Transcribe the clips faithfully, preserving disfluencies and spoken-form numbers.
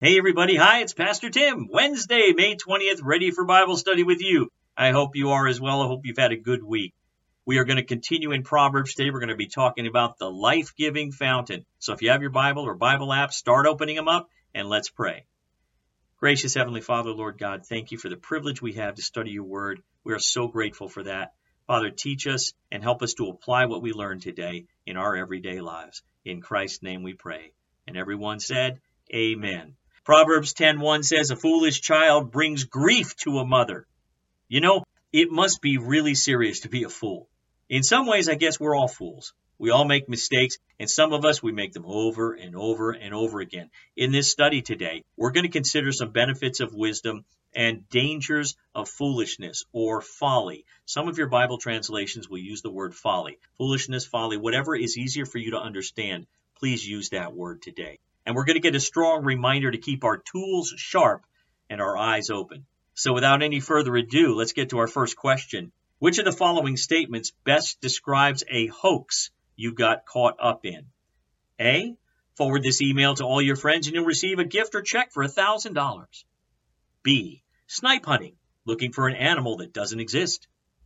Hey everybody, hi, it's Pastor Tim. Wednesday, May twentieth, ready for Bible study with you. I hope you are as well. I hope you've had a good week. We are going to continue in Proverbs today. We're going to be talking about the life-giving fountain. So if you have your Bible or Bible app, start opening them up and let's pray. Gracious Heavenly Father, Lord God, thank you for the privilege we have to study your word. We are so grateful for that. Father, teach us and help us to apply what we learned today in our everyday lives. In Christ's name we pray. And everyone said, Amen. Proverbs ten one says, a foolish child brings grief to a mother. You know, it must be really serious to be a fool. In some ways, I guess we're all fools. We all make mistakes, and some of us, we make them over and over and over again. In this study today, we're going to consider some benefits of wisdom and dangers of foolishness or folly. Some of your Bible translations will use the word folly. Foolishness, folly, whatever is easier for you to understand, please use that word today. And we're going to get a strong reminder to keep our tools sharp and our eyes open. So without any further ado, let's get to our first question. Which of the following statements best describes a hoax you got caught up in? A, forward this email to all your friends and you'll receive a gift or check for one thousand dollars. B, snipe hunting, looking for an animal that doesn't exist.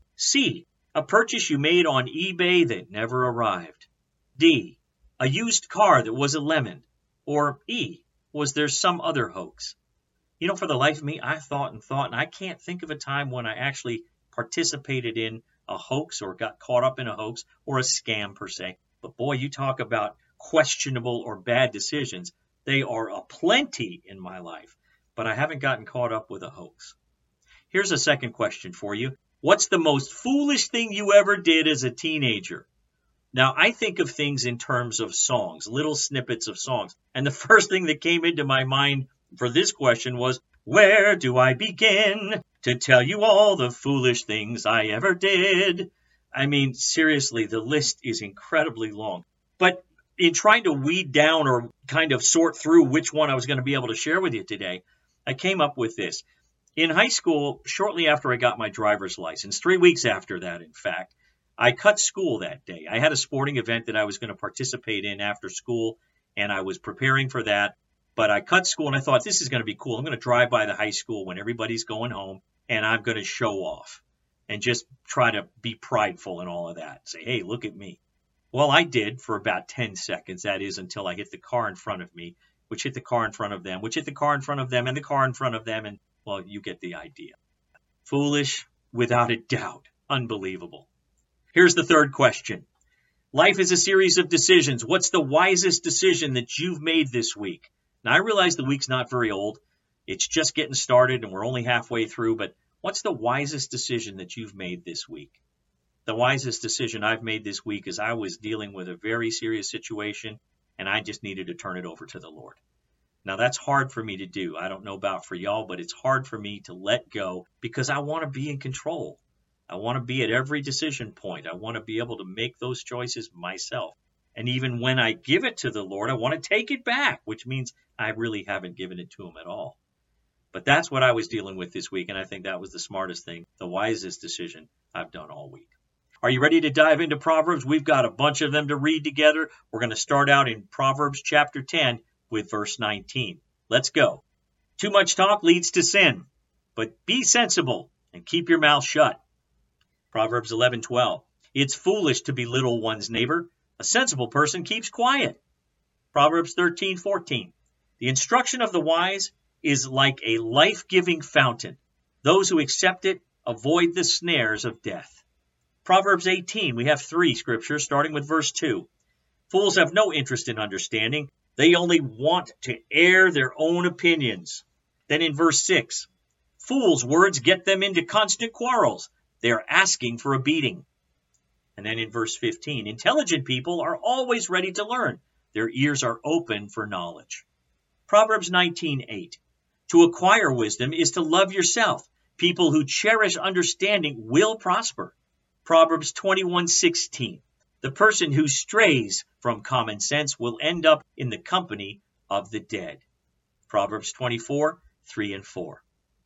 C, a purchase you made on eBay that never arrived. D, a used car that was a lemon. Or E, was there some other hoax? You know, for the life of me, I thought and thought, and I can't think of a time when I actually participated in a hoax or got caught up in a hoax or a scam per se. But boy, you talk about questionable or bad decisions. They are aplenty in my life, but I haven't gotten caught up with a hoax. Here's a second question for you. What's the most foolish thing you ever did as a teenager? Now, I think of things in terms of songs, little snippets of songs. And the first thing that came into my mind for this question was, where do I begin to tell you all the foolish things I ever did? I mean, seriously, the list is incredibly long. But in trying to weed down or kind of sort through which one I was going to be able to share with you today, I came up with this. In high school, shortly after I got my driver's license, three weeks after that, in fact, I cut school that day. I had a sporting event that I was going to participate in after school, and I was preparing for that. But I cut school, and I thought, this is going to be cool. I'm going to drive by the high school when everybody's going home, and I'm going to show off and just try to be prideful and all of that. Say, hey, look at me. Well, I did for about ten seconds. That is until I hit the car in front of me, which hit the car in front of them, which hit the car in front of them, and the car in front of them. And, well, you get the idea. Foolish, without a doubt. Unbelievable. Here's the third question. Life is a series of decisions. What's the wisest decision that you've made this week? Now, I realize the week's not very old. It's just getting started and we're only halfway through, but what's the wisest decision that you've made this week? The wisest decision I've made this week is I was dealing with a very serious situation and I just needed to turn it over to the Lord. Now, that's hard for me to do. I don't know about for y'all, but it's hard for me to let go because I want to be in control. I want to be at every decision point. I want to be able to make those choices myself. And even when I give it to the Lord, I want to take it back, which means I really haven't given it to him at all. But that's what I was dealing with this week, and I think that was the smartest thing, the wisest decision I've done all week. Are you ready to dive into Proverbs? We've got a bunch of them to read together. We're going to start out in Proverbs chapter ten with verse nineteen. Let's go. Too much talk leads to sin, but be sensible and keep your mouth shut. Proverbs eleven twelve. It's foolish to belittle one's neighbor. A sensible person keeps quiet. Proverbs thirteen fourteen. The instruction of the wise is like a life-giving fountain. Those who accept it avoid the snares of death. Proverbs eighteen. We have three scriptures, starting with verse two. Fools have no interest in understanding. They only want to air their own opinions. Then in verse six. Fools' words get them into constant quarrels. They are asking for a beating. And then in verse fifteen, intelligent people are always ready to learn. Their ears are open for knowledge. Proverbs nineteen eight. To acquire wisdom is to love yourself. People who cherish understanding will prosper. Proverbs twenty-one sixteen. The person who strays from common sense will end up in the company of the dead. Proverbs twenty-four three and four.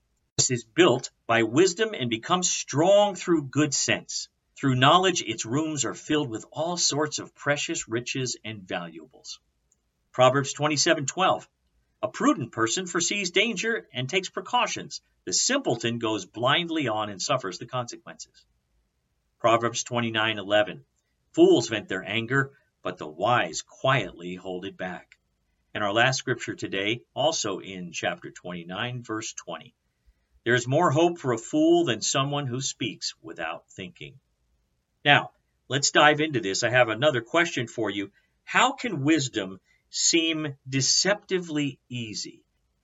Is built by wisdom and becomes strong through good sense. Through knowledge, its rooms are filled with all sorts of precious riches and valuables. Proverbs twenty-seven twelve. A prudent person foresees danger and takes precautions. The simpleton goes blindly on and suffers the consequences. Proverbs twenty-nine eleven. Fools vent their anger, but the wise quietly hold it back. And our last scripture today, also in chapter twenty-nine, verse twenty. There is more hope for a fool than someone who speaks without thinking. Now, let's dive into this. I have another question for you. How can wisdom seem deceptively easy?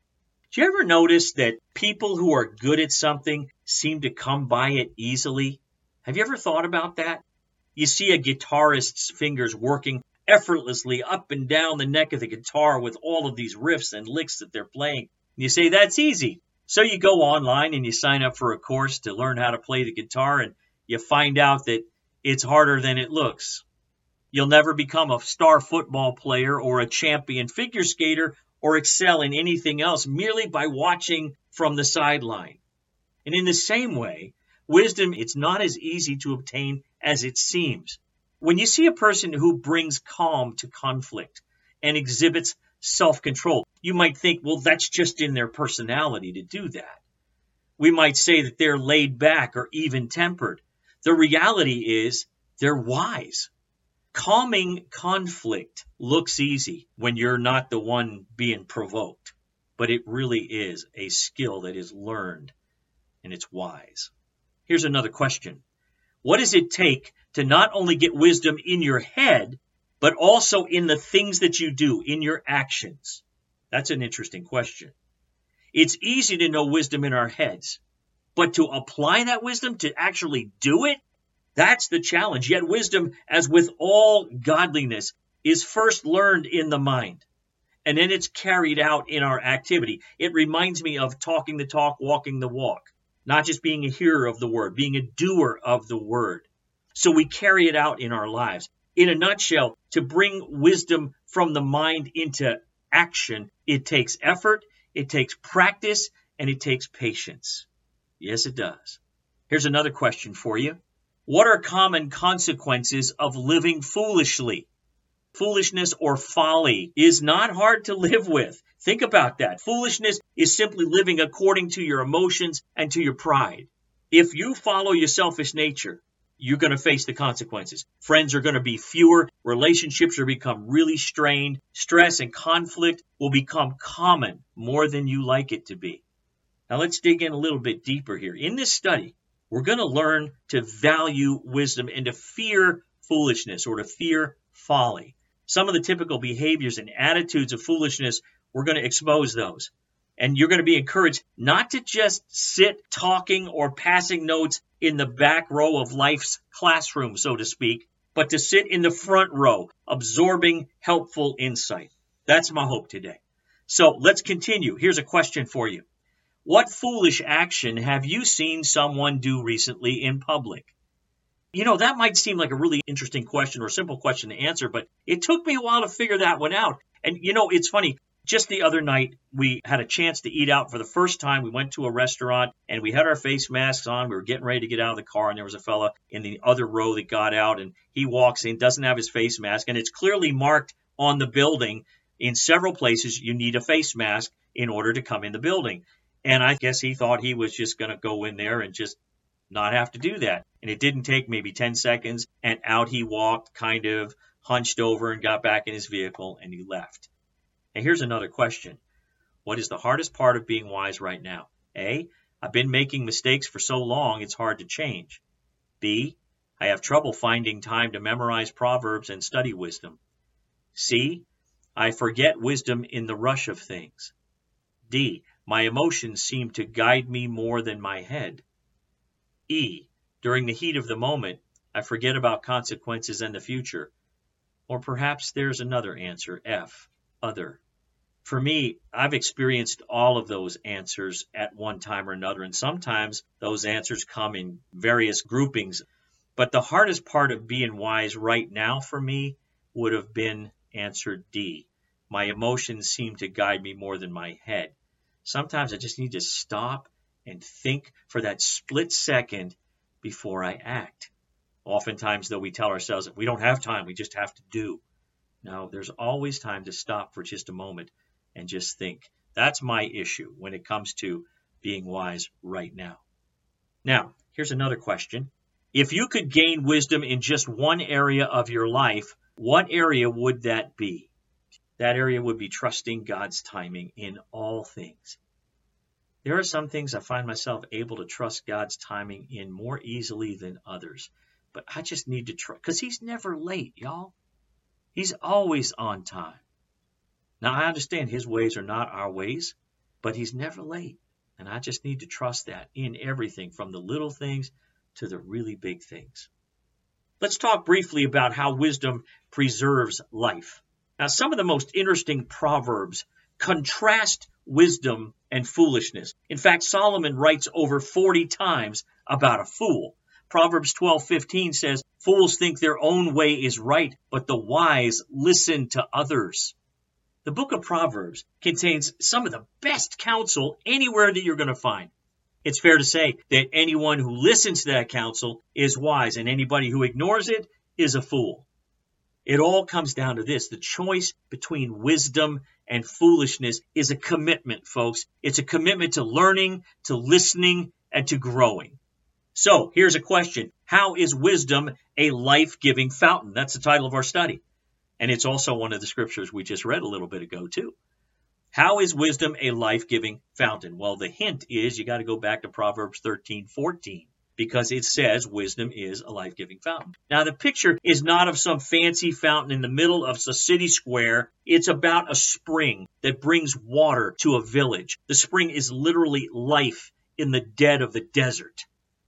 Do you ever notice that people who are good at something seem to come by it easily? Have you ever thought about that? You see a guitarist's fingers working effortlessly up and down the neck of the guitar with all of these riffs and licks that they're playing. And you say, that's easy. So you go online and you sign up for a course to learn how to play the guitar, and you find out that it's harder than it looks. You'll never become a star football player or a champion figure skater or excel in anything else merely by watching from the sideline. And in the same way, wisdom, it's not as easy to obtain as it seems. When you see a person who brings calm to conflict and exhibits self-control, you might think, well, that's just in their personality to do that. We might say that they're laid back or even-tempered. The reality is they're wise. Calming conflict looks easy when you're not the one being provoked, but it really is a skill that is learned, and it's wise. Here's another question. What does it take to not only get wisdom in your head, but also in the things that you do, in your actions? That's an interesting question. It's easy to know wisdom in our heads, but to apply that wisdom, to actually do it, that's the challenge. Yet wisdom, as with all godliness, is first learned in the mind, and then it's carried out in our activity. It reminds me of talking the talk, walking the walk, not just being a hearer of the word, being a doer of the word. So we carry it out in our lives. In a nutshell, to bring wisdom from the mind into action, it takes effort, it takes practice, and it takes patience. Yes, it does. Here's another question for you. What are common consequences of living foolishly? Foolishness or folly is not hard to live with. Think about that. Foolishness is simply living according to your emotions and to your pride. If you follow your selfish nature, you're going to face the consequences. Friends are going to be fewer. Relationships are become really strained. Stress and conflict will become common more than you like it to be. Now let's dig in a little bit deeper here. In this study, we're going to learn to value wisdom and to fear foolishness or to fear folly. Some of the typical behaviors and attitudes of foolishness, we're going to expose those. And you're going to be encouraged not to just sit talking or passing notes in the back row of life's classroom, so to speak, but to sit in the front row, absorbing helpful insight. That's my hope today. So let's continue. Here's a question for you. What foolish action have you seen someone do recently in public? You know, that might seem like a really interesting question or simple question to answer, but it took me a while to figure that one out. And, you know, it's funny. Just the other night, we had a chance to eat out for the first time. We went to a restaurant, and we had our face masks on. We were getting ready to get out of the car, and there was a fella in the other row that got out, and he walks in, doesn't have his face mask, and it's clearly marked on the building. In several places, you need a face mask in order to come in the building. And I guess he thought he was just going to go in there and just not have to do that. And it didn't take maybe ten seconds, and out he walked, kind of hunched over and got back in his vehicle, and he left. And here's another question. What is the hardest part of being wise right now? A, I've been making mistakes for so long, it's hard to change. B, I have trouble finding time to memorize Proverbs and study wisdom. C, I forget wisdom in the rush of things. D, my emotions seem to guide me more than my head. E, during the heat of the moment, I forget about consequences and the future. Or perhaps there's another answer, F, other. For me, I've experienced all of those answers at one time or another, and sometimes those answers come in various groupings. But the hardest part of being wise right now for me would have been answer D. My emotions seem to guide me more than my head. Sometimes I just need to stop and think for that split second before I act. Oftentimes, though, we tell ourselves that we don't have time, we just have to do. No, there's always time to stop for just a moment and just think. That's my issue when it comes to being wise right now. Now, here's another question. If you could gain wisdom in just one area of your life, what area would that be? That area would be trusting God's timing in all things. There are some things I find myself able to trust God's timing in more easily than others. But I just need to trust, because he's never late, y'all. He's always on time. Now, I understand his ways are not our ways, but he's never late. And I just need to trust that in everything, from the little things to the really big things. Let's talk briefly about how wisdom preserves life. Now, some of the most interesting proverbs contrast wisdom and foolishness. In fact, Solomon writes over forty times about a fool. Proverbs twelve fifteen says, "Fools think their own way is right, but the wise listen to others." The book of Proverbs contains some of the best counsel anywhere that you're going to find. It's fair to say that anyone who listens to that counsel is wise, and anybody who ignores it is a fool. It all comes down to this. The choice between wisdom and foolishness is a commitment, folks. It's a commitment to learning, to listening, and to growing. So here's a question. How is wisdom a life-giving fountain? That's the title of our study. And it's also one of the scriptures we just read a little bit ago, too. How is wisdom a life-giving fountain? Well, the hint is you got to go back to Proverbs thirteen fourteen, because it says wisdom is a life-giving fountain. Now, the picture is not of some fancy fountain in the middle of a city square. It's about a spring that brings water to a village. The spring is literally life in the dead of the desert.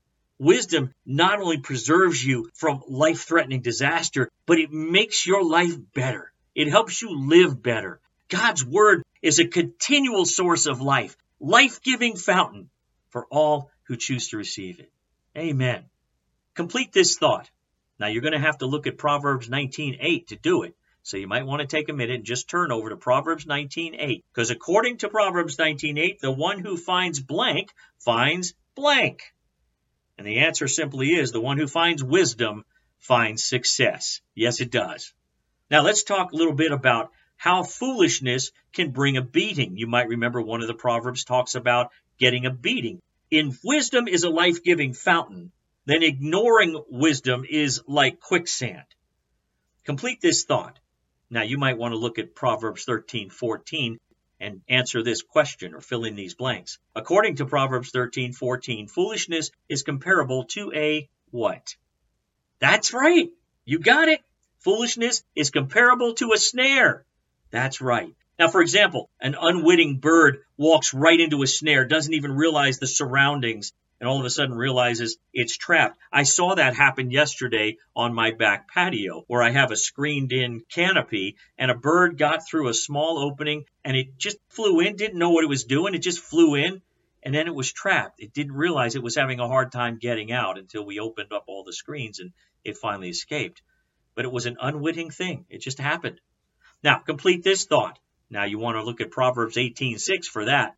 Wisdom not only preserves you from life-threatening disaster, but it makes your life better. It helps you live better. God's word is a continual source of life, life-giving fountain for all who choose to receive it. Amen. Complete this thought. Now, you're going to have to look at Proverbs nineteen eight to do it. So you might want to take a minute and just turn over to Proverbs nineteen eight. Because according to Proverbs nineteen eight, the one who finds blank finds blank. And the answer simply is the one who finds wisdom finds success. Yes, it does. Now, let's talk a little bit about how foolishness can bring a beating. You might remember one of the Proverbs talks about getting a beating. If wisdom is a life-giving fountain, then ignoring wisdom is like quicksand. Complete this thought. Now, you might want to look at Proverbs thirteen fourteen and answer this question or fill in these blanks. According to Proverbs thirteen fourteen, foolishness is comparable to a what? That's right. You got it. Foolishness is comparable to a snare. That's right. Now, for example, an unwitting bird walks right into a snare, doesn't even realize the surroundings, and all of a sudden realizes it's trapped. I saw that happen yesterday on my back patio, where I have a screened-in canopy, and a bird got through a small opening, and it just flew in, didn't know what it was doing. It just flew in, and then it was trapped. It didn't realize it was having a hard time getting out until we opened up all the screens, and it finally escaped. But it was an unwitting thing. It just happened. Now, complete this thought. Now, you want to look at Proverbs eighteen six for that.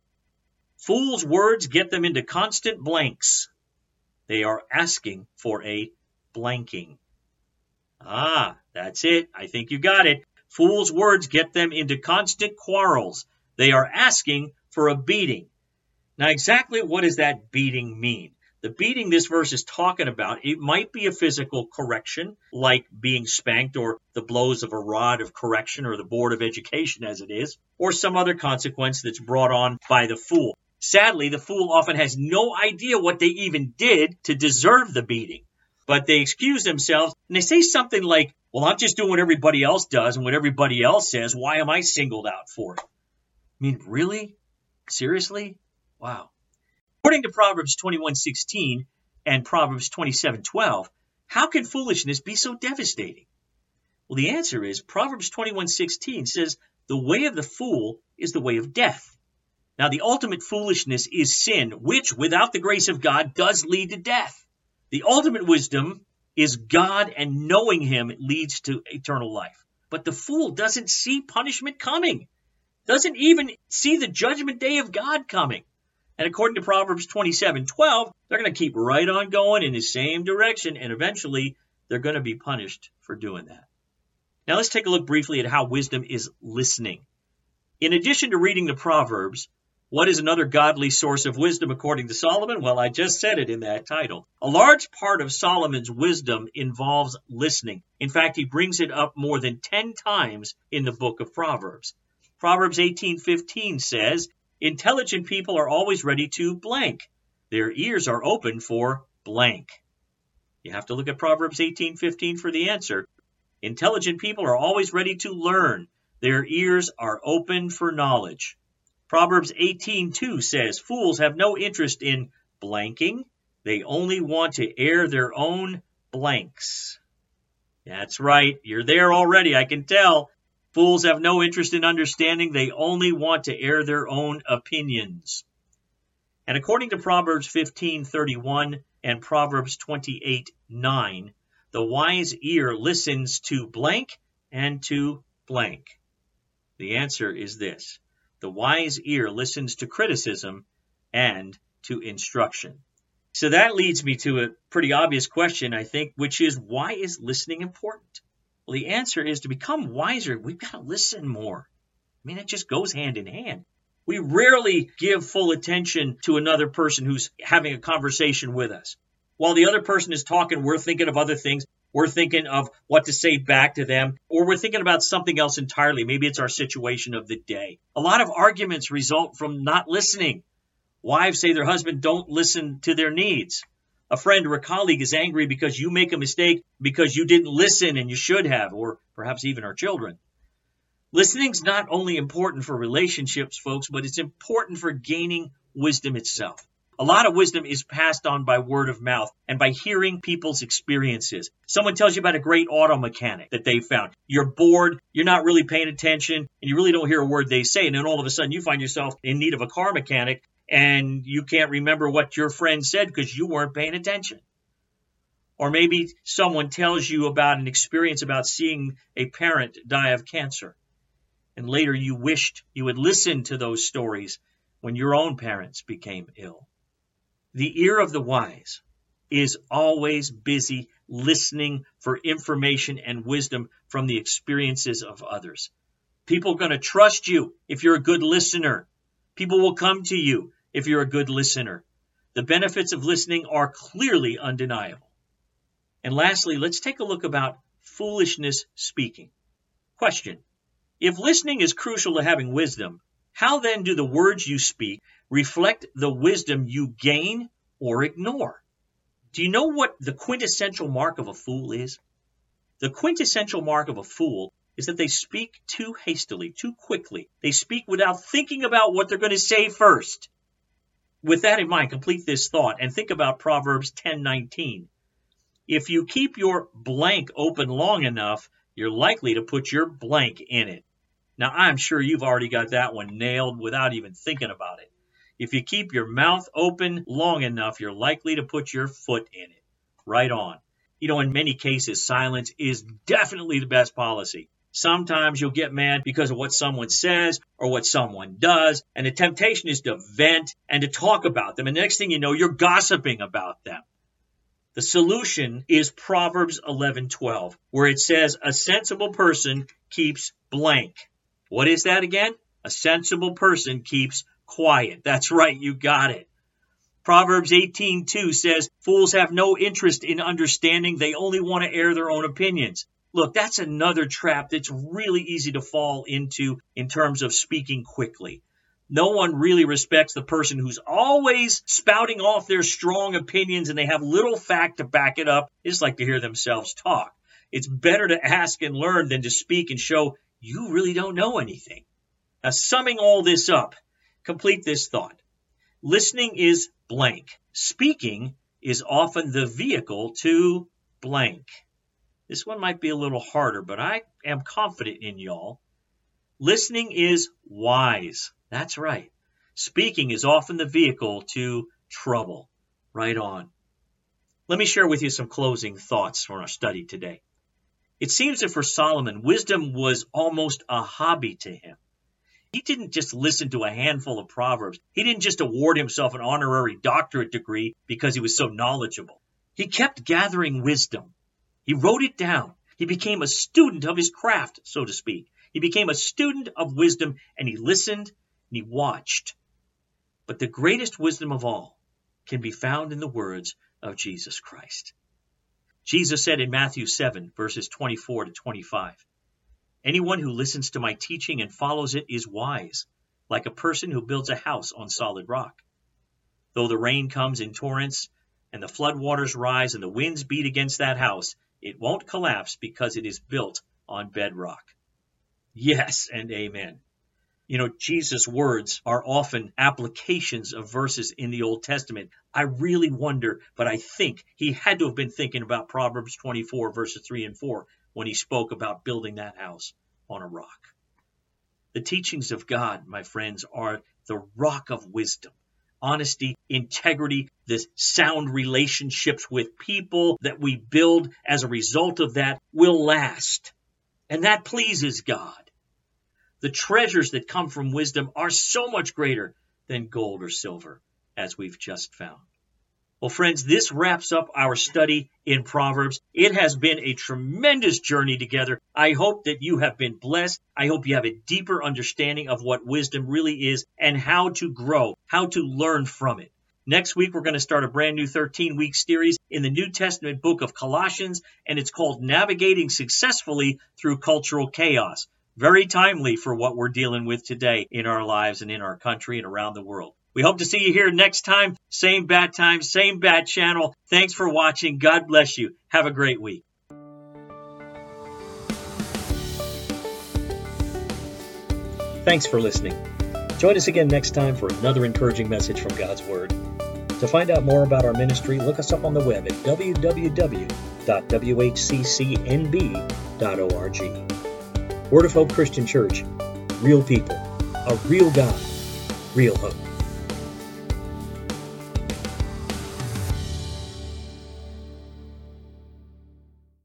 Fools' words get them into constant blanks. They are asking for a blanking. Ah, that's it. I think you got it. Fools' words get them into constant quarrels. They are asking for a beating. Now, exactly what does that beating mean? The beating this verse is talking about, it might be a physical correction, like being spanked, or the blows of a rod of correction, or the board of education as it is, or some other consequence that's brought on by the fool. Sadly, the fool often has no idea what they even did to deserve the beating. But they excuse themselves, and they say something like, well, I'm just doing what everybody else does and what everybody else says. Why am I singled out for it? I mean, really? Seriously? Wow. According to Proverbs twenty-one sixteen and Proverbs twenty-seven twelve, how can foolishness be so devastating? Well, the answer is Proverbs twenty-one sixteen says, the way of the fool is the way of death. Now, the ultimate foolishness is sin, which, without the grace of God, does lead to death. The ultimate wisdom is God, and knowing him leads to eternal life. But the fool doesn't see punishment coming, doesn't even see the judgment day of God coming. And according to Proverbs twenty-seven twelve, they're going to keep right on going in the same direction, and eventually they're going to be punished for doing that. Now, let's take a look briefly at how wisdom is listening. In addition to reading the Proverbs, what is another godly source of wisdom according to Solomon? Well, I just said it in that title. A large part of Solomon's wisdom involves listening. In fact, he brings it up more than ten times in the book of Proverbs. Proverbs eighteen fifteen says, intelligent people are always ready to blank. Their ears are open for blank. You have to look at Proverbs eighteen fifteen for the answer. Intelligent people are always ready to learn. Their ears are open for knowledge. Proverbs eighteen two says, fools have no interest in blanking. They only want to air their own blanks. That's right. You're there already, I can tell. Fools have no interest in understanding. They only want to air their own opinions. And according to Proverbs fifteen thirty-one and Proverbs twenty-eight nine, the wise ear listens to blank and to blank. The answer is this. The wise ear listens to criticism and to instruction. So that leads me to a pretty obvious question, I think, which is, why is listening important? Well, the answer is to become wiser, we've got to listen more. I mean, it just goes hand in hand. We rarely give full attention to another person who's having a conversation with us. While the other person is talking, we're thinking of other things. We're thinking of what to say back to them, or we're thinking about something else entirely. Maybe it's our situation of the day. A lot of arguments result from not listening. Wives say their husband don't listen to their needs. A friend or a colleague is angry because you make a mistake because you didn't listen and you should have, or perhaps even our children. Listening's not only important for relationships, folks, but it's important for gaining wisdom itself. A lot of wisdom is passed on by word of mouth and by hearing people's experiences. Someone tells you about a great auto mechanic that they found. You're bored, you're not really paying attention, and you really don't hear a word they say. And then all of a sudden you find yourself in need of a car mechanic and you can't remember what your friend said because you weren't paying attention. Or maybe someone tells you about an experience about seeing a parent die of cancer. And later you wished you had listened to those stories when your own parents became ill. The ear of the wise is always busy listening for information and wisdom from the experiences of others. People are going to trust you if you're a good listener. People will come to you if you're a good listener. The benefits of listening are clearly undeniable. And lastly, let's take a look about foolishness speaking. Question: if listening is crucial to having wisdom, how then do the words you speak reflect the wisdom you gain or ignore? Do you know what the quintessential mark of a fool is? The quintessential mark of a fool is that they speak too hastily, too quickly. They speak without thinking about what they're going to say first. With that in mind, complete this thought and think about Proverbs ten nineteen. If you keep your blank open long enough, you're likely to put your blank in it. Now, I'm sure you've already got that one nailed without even thinking about it. If you keep your mouth open long enough, you're likely to put your foot in it. Right on. You know, in many cases, silence is definitely the best policy. Sometimes you'll get mad because of what someone says or what someone does, and the temptation is to vent and to talk about them. And the next thing you know, you're gossiping about them. The solution is Proverbs eleven twelve, where it says, a sensible person keeps blank. What is that again? A sensible person keeps quiet. That's right, you got it. Proverbs eighteen two says, fools have no interest in understanding. They only want to air their own opinions. Look, that's another trap that's really easy to fall into in terms of speaking quickly. No one really respects the person who's always spouting off their strong opinions and they have little fact to back it up. They just like to hear themselves talk. It's better to ask and learn than to speak and show you really don't know anything. Now, summing all this up, complete this thought. Listening is blank. Speaking is often the vehicle to blank. This one might be a little harder, but I am confident in y'all. Listening is wise. That's right. Speaking is often the vehicle to trouble. Right on. Let me share with you some closing thoughts from our study today. It seems that for Solomon, wisdom was almost a hobby to him. He didn't just listen to a handful of proverbs. He didn't just award himself an honorary doctorate degree because he was so knowledgeable. He kept gathering wisdom. He wrote it down. He became a student of his craft, so to speak. He became a student of wisdom, and he listened and he watched. But the greatest wisdom of all can be found in the words of Jesus Christ. Jesus said in Matthew seven, verses twenty-four to twenty-five, "Anyone who listens to my teaching and follows it is wise, like a person who builds a house on solid rock. Though the rain comes in torrents, and the floodwaters rise, and the winds beat against that house, it won't collapse because it is built on bedrock." Yes and amen. You know, Jesus' words are often applications of verses in the Old Testament. I really wonder, but I think he had to have been thinking about Proverbs twenty-four, verses three and four, when he spoke about building that house on a rock. The teachings of God, my friends, are the rock of wisdom. Honesty, integrity, the sound relationships with people that we build as a result of that will last. And that pleases God. The treasures that come from wisdom are so much greater than gold or silver, as we've just found. Well, friends, this wraps up our study in Proverbs. It has been a tremendous journey together. I hope that you have been blessed. I hope you have a deeper understanding of what wisdom really is and how to grow, how to learn from it. Next week, we're going to start a brand new thirteen-week series in the New Testament book of Colossians, and it's called Navigating Successfully Through Cultural Chaos. Very timely for what we're dealing with today in our lives and in our country and around the world. We hope to see you here next time. Same bat time, same bat channel. Thanks for watching. God bless you. Have a great week. Thanks for listening. Join us again next time for another encouraging message from God's Word. To find out more about our ministry, look us up on the web at w w w dot w h c c n b dot org. Word of Hope Christian Church. Real people, a real God, real hope.